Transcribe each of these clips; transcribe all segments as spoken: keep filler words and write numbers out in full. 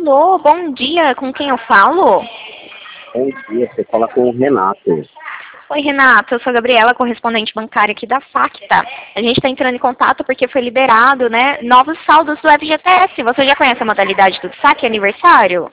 Alô, bom dia, com quem eu falo? Bom dia, você fala com o Renato. Oi, Renato, eu sou a Gabriela, correspondente bancária aqui da Facta. A gente está entrando em contato porque foi liberado, né, novos saldos do F G T S. Você já conhece a modalidade do saque aniversário?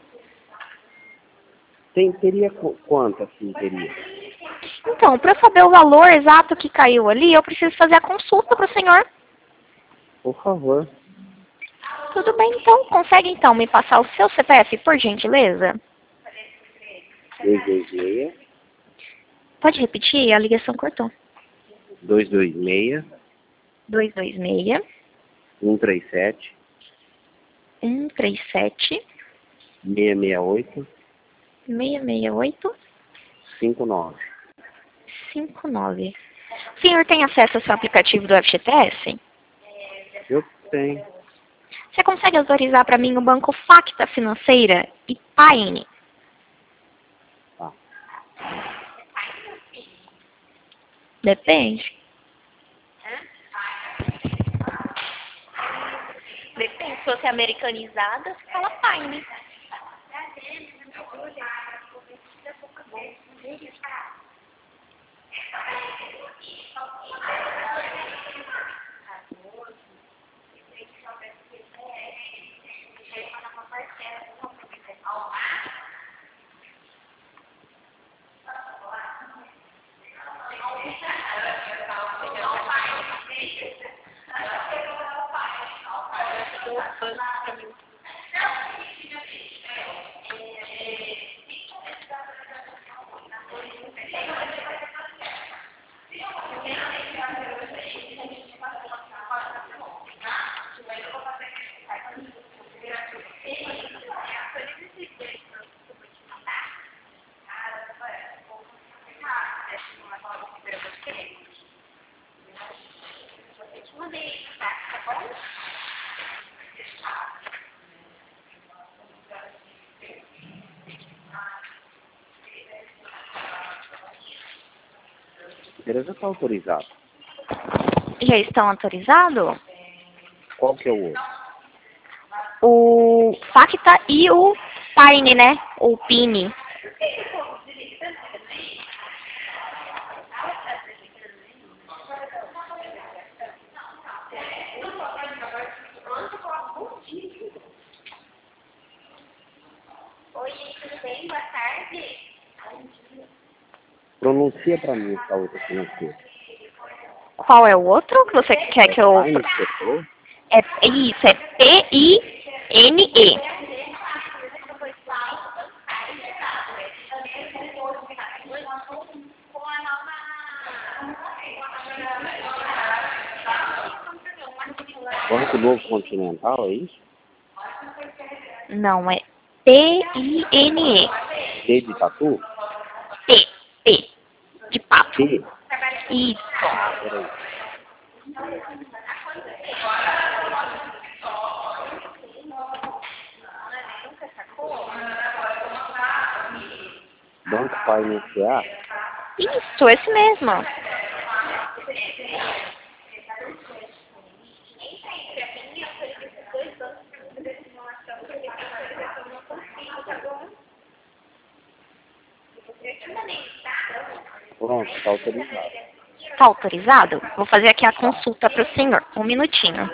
Tem, teria qu- quanto assim teria? Então, para saber o valor exato que caiu ali, eu preciso fazer a consulta para o senhor. Por favor. Tudo bem, então. Consegue, então, me passar o seu C P F, por gentileza? dois dois seis, Pode repetir? A ligação cortou. dois dois seis, dois dois seis, um três sete, um três sete, seis seis oito, seis seis oito, cinco nove. cinco nove. O senhor tem acesso ao seu aplicativo do F G T S? Eu tenho. Você consegue autorizar para mim o banco Facta Financeira e Paine? Tá. Depende. Depende. Se fosse americanizada, fala Paine. Beleza, está autorizado. Já estão autorizados? Qual que é o outro? O Facta e o Paine, né? O Pine. Oi, tudo bem? Boa tarde. Pronuncia para mim essa outra financeira. Qual é o outro que você quer que eu... Ai, não escutou? É isso, é P I N E. Banco Novo Continental, é isso? Não, é P I N E. T de tatu? P, P, de pato. T? Isso. Ah, peraí. Banco Paine S A? Isso, esse mesmo. Pronto, está autorizado. Tá autorizado? Vou fazer aqui a consulta para o senhor. Um minutinho.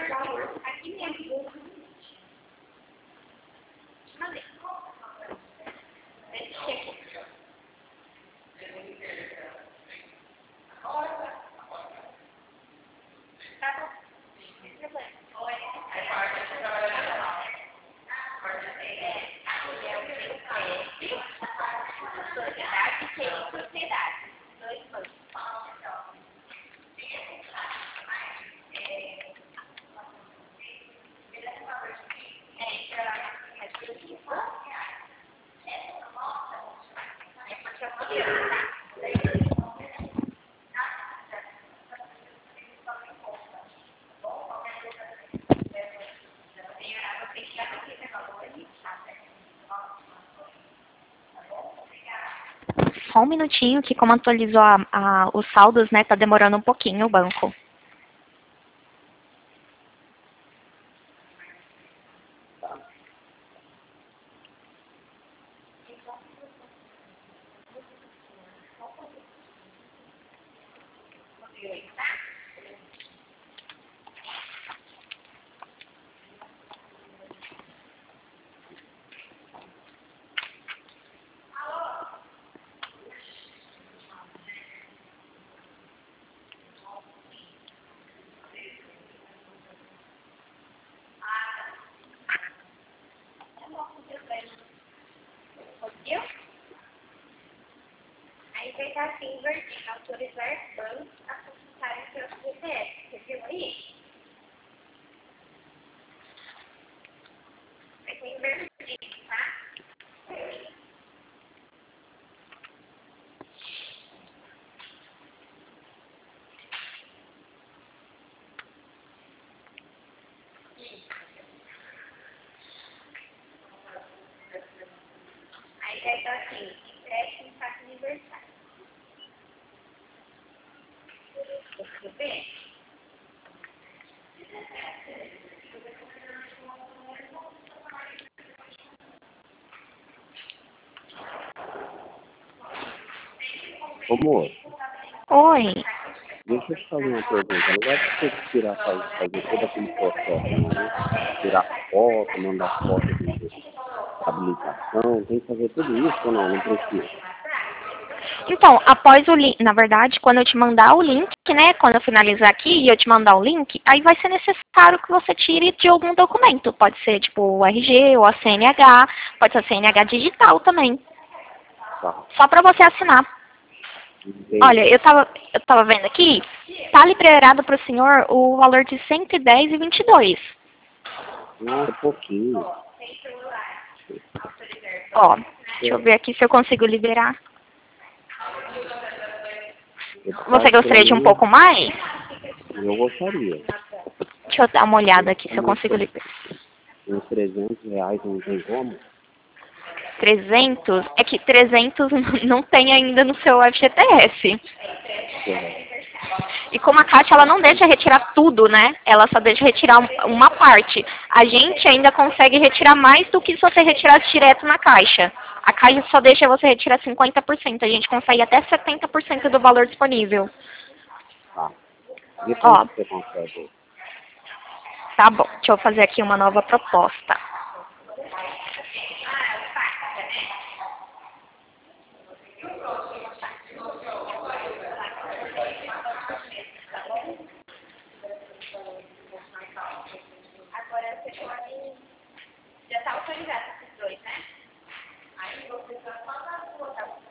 Só um minutinho, que como atualizou a, a, os saldos, né, tá demorando um pouquinho o banco. Aí vai estar assim, verdinho, autorizar bancos a consultarem seu G P S. Você viu aí? Vai ter em verdinho, tá? Aí vai estar assim, empréstimo para aniversário. Tudo bem? Ô, moço, Oi. deixa eu te fazer uma pergunta. Não vai ter que tirar, fazer, fazer todo aquele processo, não, né? Tirar foto, mandar foto de habilitação, tem que fazer tudo isso ou não? Não precisa. Então, após o link, na verdade, quando eu te mandar o link, né, quando eu finalizar aqui e eu te mandar o link, aí vai ser necessário que você tire de algum documento. Pode ser, tipo, o R G ou a C N H, pode ser a C N H digital também. Tá. Só para você assinar. Entendi. Olha, eu tava, eu tava vendo aqui, tá liberado para o senhor o valor de cento e dez e vinte e dois. Não, é pouquinho. Ó, deixa eu ver aqui se eu consigo liberar. Você gostaria de um pouco mais? Eu gostaria. Deixa eu dar uma olhada aqui se eu consigo liberar. Uns trezentos reais não tem como? trezentos? É que trezentos não tem ainda no seu F G T S. É. E como a Caixa ela não deixa retirar tudo, né? Ela só deixa retirar um- uma parte. A gente ainda consegue retirar mais do que se você retirasse direto na Caixa. A Caixa só deixa você retirar cinquenta por cento. A gente consegue até setenta por cento do valor disponível. Tá. E Ó. quanto você consegue? Tá bom, deixa eu fazer aqui uma nova proposta. Agora você pode... Já está autorizado esses dois, né? Aí você só pode botar o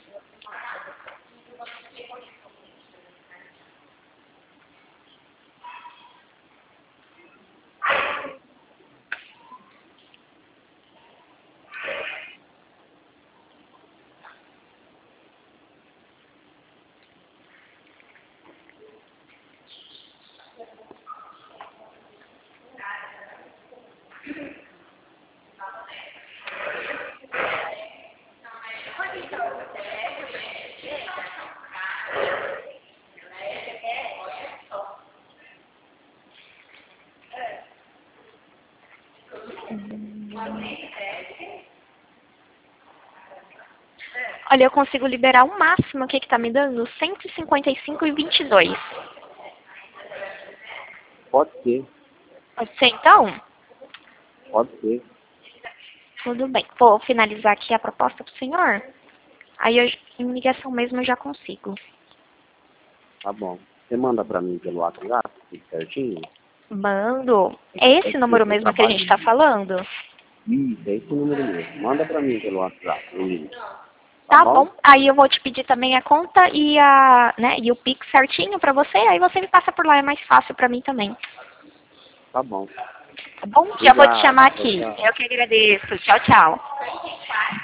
Olha, eu consigo liberar o máximo aqui que tá me dando cento e cinquenta e cinco e vinte e dois. Pode ser. Pode ser então? Pode ser. Tudo bem. Vou finalizar aqui a proposta pro senhor. Aí eu, em ligação mesmo eu já consigo. Tá bom. Você manda pra mim pelo WhatsApp, tudo certinho? Mando. É esse número mesmo que a gente tá falando? Isso, é esse número mesmo. Manda pra mim pelo WhatsApp, o link. Tá bom. Aí eu vou te pedir também a conta e a, né, e o Pix certinho pra você, aí você me passa por lá, é mais fácil pra mim também. Tá bom. Tá bom? Já vou te Obrigado, chamar aqui. tchau, tchau. Eu que agradeço. Tchau, tchau.